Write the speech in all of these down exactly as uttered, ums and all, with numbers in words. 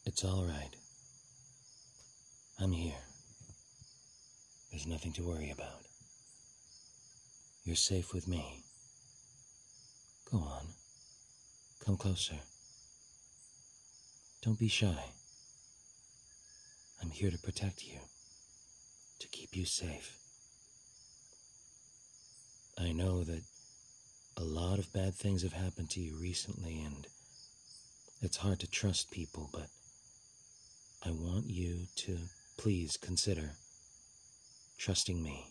It's all right. I'm here. There's nothing to worry about. You're safe with me. Go on. Come closer. Don't be shy. I'm here to protect you, to keep you safe. I know that a lot of bad things have happened to you recently, and it's hard to trust people, but I want you to please consider trusting me.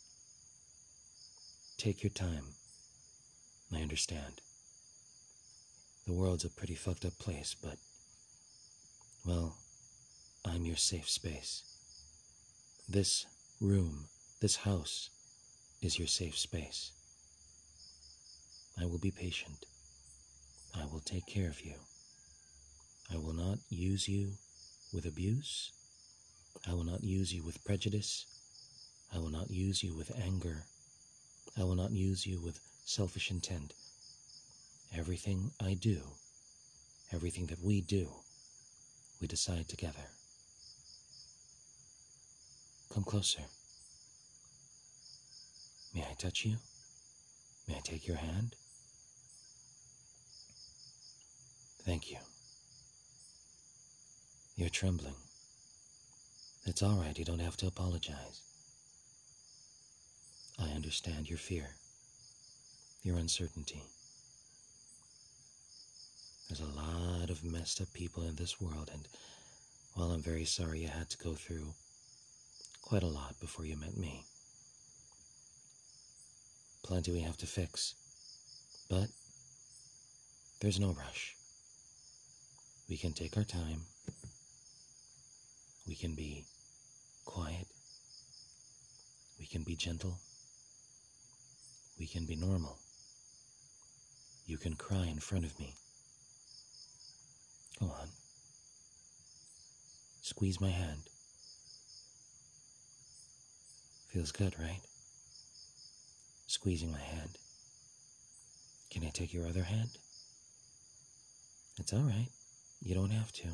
Take your time. I understand. The world's a pretty fucked up place, but, well, I'm your safe space. This room, this house, is your safe space. I will be patient. I will take care of you. I will not use you with abuse. I will not use you with prejudice. I will not use you with anger. I will not use you with selfish intent. Everything I do, everything that we do, we decide together. Come closer. May I touch you? May I take your hand? Thank you. You're trembling. It's all right, you don't have to apologize. I understand your fear, your uncertainty. There's a lot of messed up people in this world, and while I'm very sorry you had to go through quite a lot before you met me. Plenty we have to fix, but there's no rush. We can take our time. We can be quiet. We can be gentle. We can be normal. You can cry in front of me. Go on. Squeeze my hand. Feels good, right? Squeezing my hand. Can I take your other hand? It's all right. You don't have to.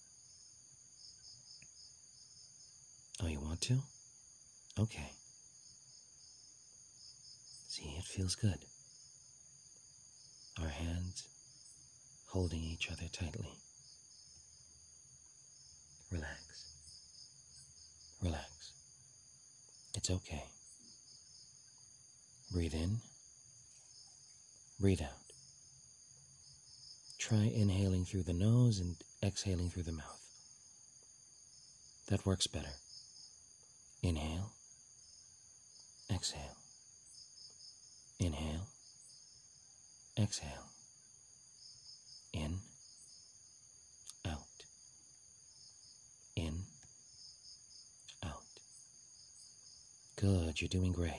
Oh, you want to? Okay. See, it feels good. Our hands holding each other tightly. Relax. Relax. It's okay. Breathe in. Breathe out. Try inhaling through the nose and exhaling through the mouth. That works better. Inhale. Exhale. Inhale. Exhale. In. Out. In. Out. Good, you're doing great.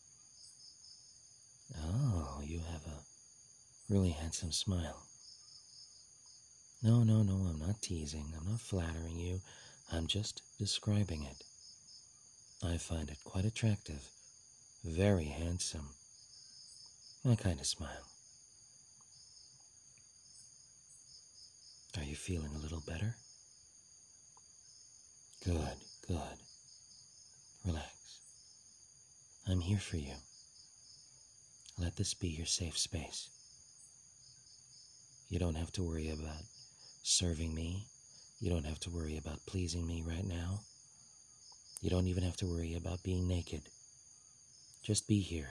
Oh, you have a really handsome smile. No, no, no, I'm not teasing. I'm not flattering you. I'm just describing it. I find it quite attractive. Very handsome. My kind of smile. Are you feeling a little better? Good, good. Relax. I'm here for you. Let this be your safe space. You don't have to worry about serving me. You don't have to worry about pleasing me right now. You don't even have to worry about being naked. Just be here.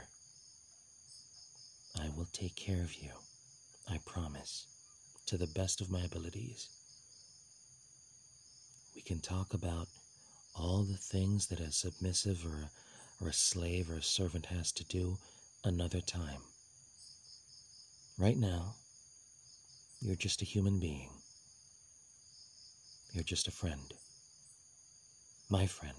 I will take care of you. I promise. To the best of my abilities. We can talk about all the things that a submissive or a, or a slave or a servant has to do another time. Right now, you're just a human being. You're just a friend. My friend.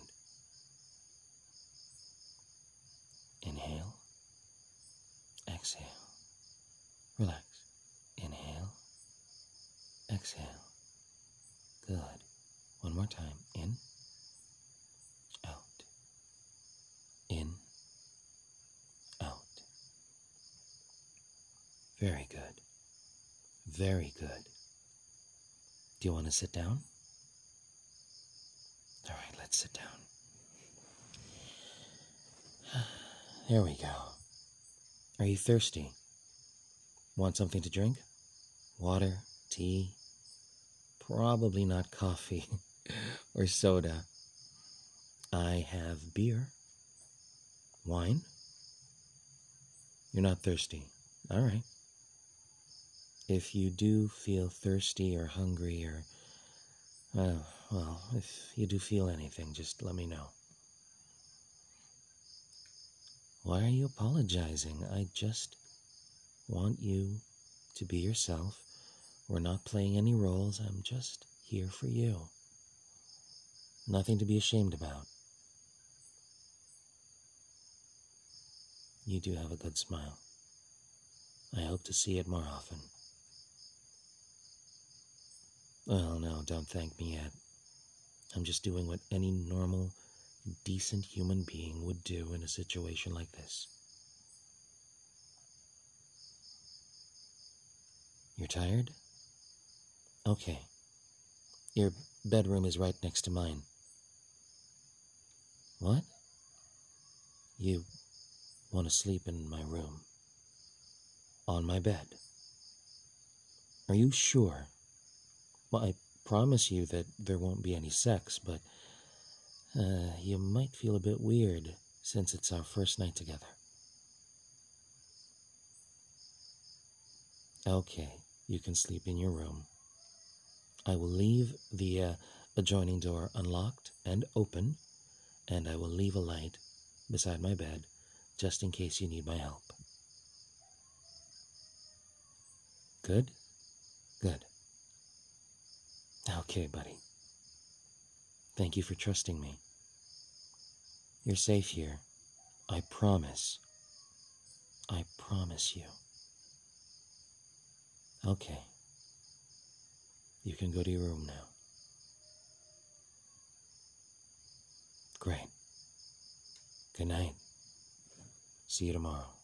Inhale. Exhale. Relax. Inhale. Exhale. Good. One more time. In. Out. In. Out. Very good. Very good. Do you want to sit down? let's sit down. There we go. Are you thirsty? Want something to drink? Water? Tea? Probably not coffee or soda. I have beer. Wine? You're not thirsty. All right. If you do feel thirsty or hungry or, uh, well, if you do feel anything, just let me know. Why are you apologizing? I just want you to be yourself. We're not playing any roles. I'm just here for you. Nothing to be ashamed about. You do have a good smile. I hope to see it more often. Well, no, don't thank me yet. I'm just doing what any normal, decent human being would do in a situation like this. You're tired? Okay. Your bedroom is right next to mine. What? You want to sleep in my room? On my bed? Are you sure? Well, I promise you that there won't be any sex, but uh, you might feel a bit weird since it's our first night together. Okay, you can sleep in your room. I will leave the uh, adjoining door unlocked and open, and I will leave a light beside my bed just in case you need my help. Good? Good. Okay, buddy. Thank you for trusting me. You're safe here. I promise. I promise you. Okay. You can go to your room now. Great. Good night. See you tomorrow.